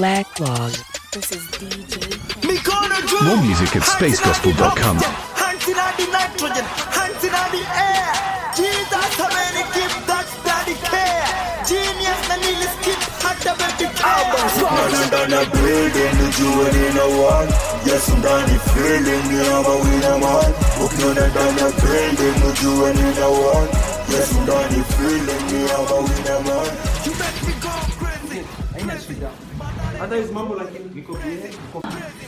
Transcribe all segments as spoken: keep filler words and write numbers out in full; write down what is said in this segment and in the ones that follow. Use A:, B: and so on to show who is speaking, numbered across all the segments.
A: Black Log.
B: This is D J.
C: More music at space gospel dot com.
D: Hands in the nitrogen, hands in the air. Jesus, how many give that bloody care? Genius, the needle skip, hot the baby cowboys.
E: Nothing than a building, the jewel in a wall. Yes, I'm down the feeling, me I'm a winner man. Look, nothing than a building, the jewel in a wall. Yes, I'm down the feeling, me I'm a winner man.
D: You make me go crazy.
F: Haina shida. Hata hizo mambo lakini niko bien, niko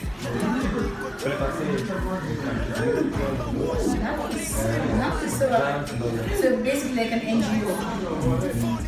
G: So basically like an N G O.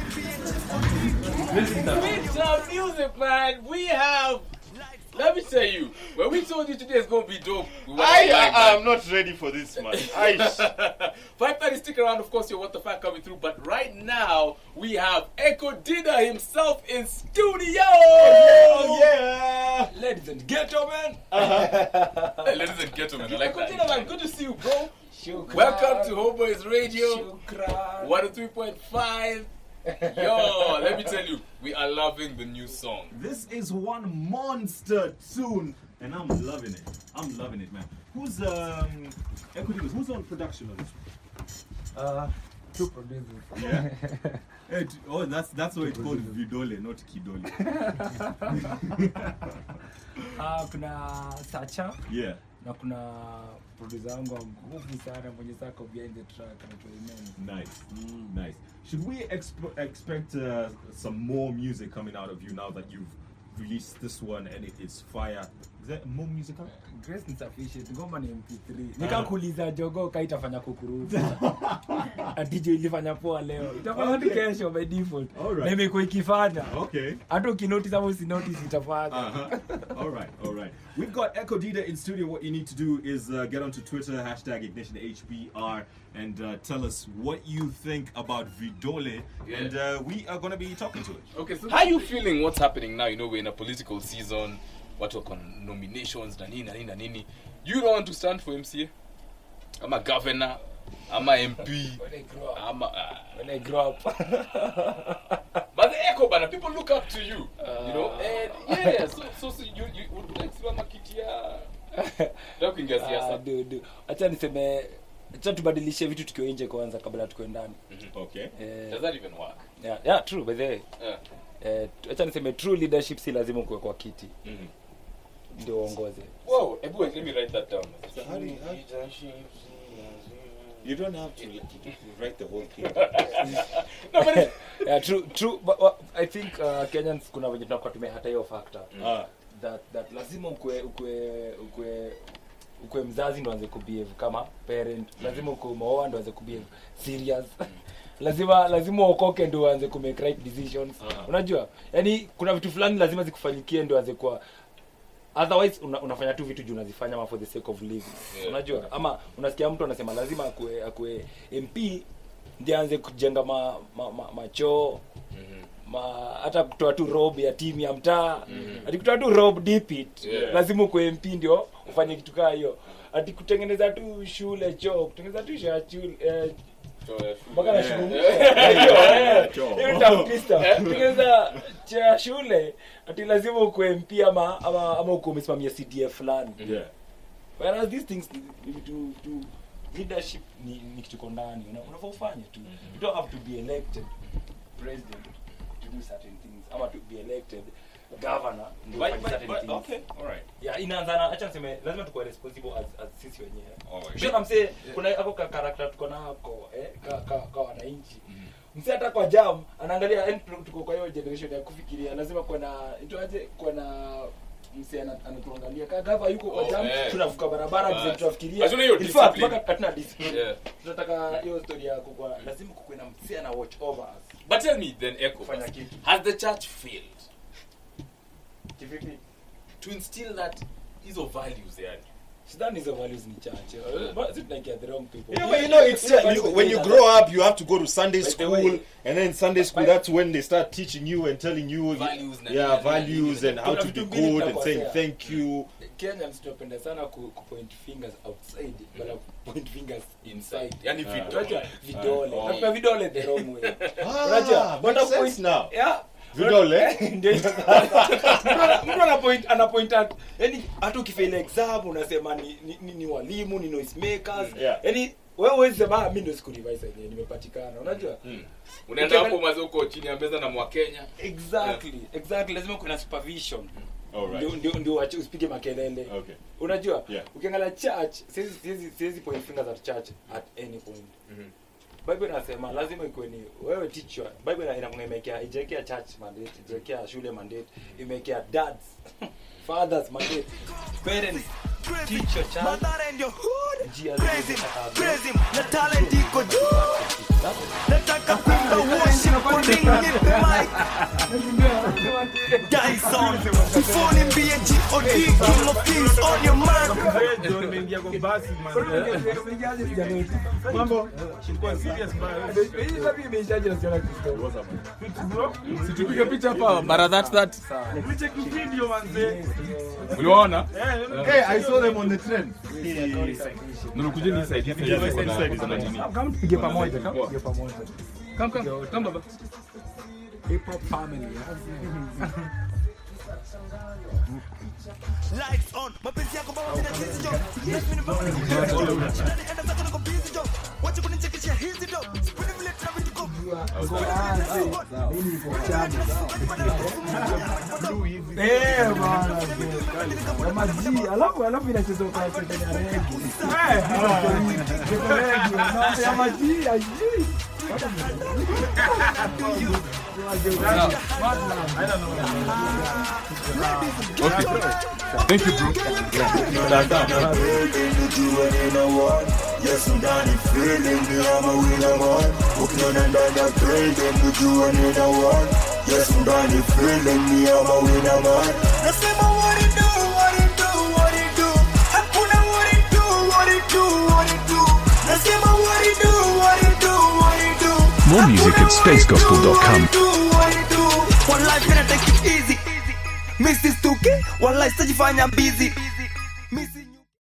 H: It's our music, man. We have. Let me tell you, when we told you today is going to be dope, we
I: I am not ready for this, man.
H: five thirty, stick around. Of course, your What the Fact coming through. But right now, we have Echo Dida himself in studio.
I: Oh, yeah.
H: Ladies and gentlemen. Uh-huh. Hey, ladies and gentlemen. Like Echo Dida, man, good to see you, bro.
F: Shukran.
H: Welcome to Homeboys Radio.
F: Shukran.
H: one oh three point five. Yo, let me tell you, we are loving the new song.
I: This is one monster tune, and I'm loving it. I'm loving it, man. Who's um, Echo Dida, who's on production of this?
F: Uh, two producers.
I: Yeah. Hey, t- oh, that's that's why it's called Vidole, not Kidole.
F: Ah, kuna Sacha.
I: Yeah.
F: Na kuna producer wangu wa nguvu sana mwenye sako behind the track anaitwa Imani.
I: Nice, mm. nice. Should we exp- expect uh, some more music coming out of you now that you've released this one and it is fire? Is there more music coming?
F: Grace ni sufficient. Ngoma ni M P three. Nikakuuliza jogo kai itafanya kukuruhusu. D J ilifanya poa leo. Itafanya tu kesho by default. Na imekuwa ikifanya.
I: Okay.
F: Hata ukinotice au usinotice itafanya.
I: Uh-huh. All right, all right. We've got Echo Dida in studio. What you need to do is uh, get onto Twitter, hashtag Ignition H B R, and uh, tell us what you think about Vidole.
H: Yeah.
I: And uh, we are going to be talking to it.
H: Okay, so how are you feeling what's happening now? You know, we're in a political season. What work on nominations, na nini, na nini, na nini. You don't want to stand for M C A? I'm a governor. I'm a M P.
F: When I grow up.
H: I'm a, uh,
F: When I grow up.
H: but the Echo Bana, people look up to you. Uh, you know, and yeah, so so, so you you would like to makitia. Talking guys
F: Ah, do do. Acha niseme acha tubadilishe vitu tukiwa nje kwanza kabla tukoe ndani.
I: Okay.
F: Eh,
H: Does that even work?
F: yeah, yeah, true by the way.
H: Yeah.
F: Eh, acha niseme true leadership si lazima kuwe kwa kiti.
H: Mhm.
F: Ndio uongoze.
H: Whoa, Ebu, let me write that down.
I: You don't have to write the whole thing.
H: No, but it,
F: Yeah, true true but, uh, I think uh, Kenyans kuna wenye tunakuwa tume hata hiyo factor.
I: Ah.
F: That that lazima ukwe ukwe ukwe ukwe mzazi ndo anze kubehave kama parent. Lazima ukwe umeoa ndo anze kubehave serious. lazima lazima uokoke ndo anze ku make right decisions.
I: Uh-huh.
F: Unajua? Yaani kuna vitu fulani lazima zikufanyikie ndo anze kwa otherwise una, unafanya tu vitu juu unazifanya ma for the sake of living.
H: Yeah.
F: Unajua? Ama unasikia mtu anasema lazima akue akue M P ndiye aanze kujenga ma, ma, ma, machoo.
H: Mhm.
F: Ma hata kutoa tu rob ya timu ya mtaa.
H: Mhm.
F: Ati kutoa tu rob deep it.
H: Yeah.
F: Lazima uko M P ndio ufanye kitu kama hiyo. Ati kutengeneza tu shule choo, kutengeneza tu shule eh mpaka na shule. Hiyo ndio pista. Kutengeneza cha shule ati lazima uko M P ama ama, ama uko umesimamia C D F fulani.
I: Yeah.
F: Whereas these things to to leadership ni ni kitu kondani, unafaa ufanye tu. You don't have to be elected president to do certain things. Ama to be elected governor to do
I: But,
F: certain
I: but, but,
F: things.
I: okay, all right.
F: Yeah, inaanza na acha niseme lazima tukue responsible as as sisi wenyewe.
I: Alright.
F: Sio namse kuna hapo ka character tuko nako eh ka ka, ka wananchi. Msi hata kwa jam anaangalia yani tuko kwa hiyo generation ya kufikiria lazima kuwa na itoaje kuwa na msi anatuangalia kama gava yuko kwa
H: Oh,
F: jam
H: yeah.
F: tunavuka barabara
H: But-
F: mzee tunafikiria.
H: Lazima hiyo
F: In fact
H: discipline.
F: mpaka hatuna discipline.
H: Yeah.
F: Tunataka hiyo story yako kwa lazima kukuwe na msi ana watch over us.
H: But tell me then, Echo,
F: Fanya kitu.
H: has the church failed
F: Kivipi?
H: to instill that hizo values yani?
F: Sidhani hizo values ni chache. But it's like the wrong people.
E: Yeah, but you know, it's uh, you, when you grow up, you have to go to Sunday
F: By the
E: school,
F: way-
E: and then Sunday school, that's when they start teaching you and telling you,
H: Values na-
E: yeah,
H: na-
E: values and how
F: Kuna
E: to be
F: vitu mbili
E: good and saying
F: tunakosea.
E: thank you.
F: Kenyans tunapenda sana ku, ku point fingers outside but point fingers inside.
H: Yani
F: Unajua
H: vidole.
F: vidole.
H: Oh.
F: Tunapenda vidole the wrong way.
E: Ah,
F: Unajua?
E: makes
F: Wanataka
E: sense
F: point
E: now.
F: Yeah.
I: Vidole.
F: Ndio hiyo sasa. Mtu ana point ana point at yani hata ukifail exam unasema ni ni, ni, ni walimu ni noise makers.
I: Yeah.
F: Yani wewe wewe sema mimi ndio siku revise yenyewe nimepatikana. Unajua?
H: Mm. Unaenda hapo mazo uko chini ya meza na mwa Kenya.
F: Exactly. Yeah. Exactly. Lazima kuna supervision.
I: Alright.
F: Ndio ndio ndio wache usipige makelele.
I: Okay.
F: Unajua?
I: Yeah.
F: Ukiangalia church, siwezi siwezi siwezi point fingers at church at any point.
H: Mhm.
F: Bible inasema lazima ikuwe ni wewe teacher. Bible inakunemekea ijekea church mandate, ijekea shule mandate, imekea dads, fathers mandate, parents, teacher child.
D: Mother and your hood.
F: Jia
D: Praise him,
F: zile
D: praise him. Na talent iko juu. Nataka kuimba worship putting in the mic. Dyson, phone B G O D, king of kings on your mark.
A: Mambo, ilikuwa serious bro. Hii sabi imeshaje na siona Kristo.
H: Situpiga picha hapa bara that that.
A: Check video manze.
H: Uliona?
I: Hey, I saw them on the train.
H: Nilikuja ni side hii side sana nini?
A: Kama tupige pamoja, kama tupige pamoja.
H: Come come, come baba.
A: Hip hop family.
D: Lights on, mapenzi yako baba tena hizi jo. Yes, mimi baba. Enda zako niko busy jo. Wacha kunichekesha hizi jo. Spini vile tuna vitu go.
A: Mimi niko chama. Eh bwana. Kama ji, alafu alafu inacheza kwa sekta ya reggae. Eh. Reggae, na ya maji, aji.
H: Okay. Thank you, bro.
E: Yes, I'm down and feeling me, I'm a winner man. Walking on and down that train, then we do another one. Yes, I'm down and feeling me, I'm a winner man.
D: Nasema what it do, what it do, what it do. Hakuna what it do, what it do, what it do. Nasema what it do, what it do, what it do.
C: More music at space gospel dot com.
D: What it do, what it do. One life gonna take it easy. Miss this two K, one life stajifanya busy.